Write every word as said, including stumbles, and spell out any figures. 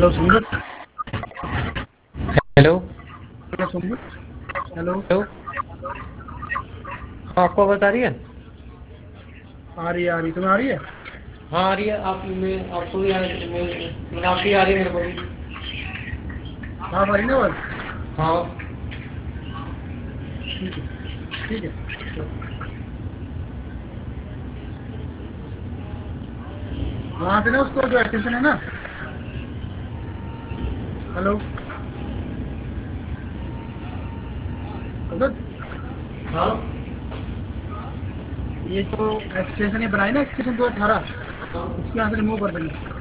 Hello Sumit. Hello. Hello Sumit. Hello. Hello. हाँ, आपको आवाज़ आ रही है? आ रही है आ रही तुम्हें आ रही है? हाँ आ रही है। आप में आपको भी आ रही है? मैं- आपकी आ रही है मेरे को भी। हाँ आ रही ना बस। हाँ। ठीक है ठीक है। वहां से ना उसको जो एक्सटेंशन है ना। हेलो सुमित। हाँ। ये जो एक्सटेंशन ये बनाई ना एक्सटेंशन दो अठारह, इसके यहाँ से रिमूव कर देना।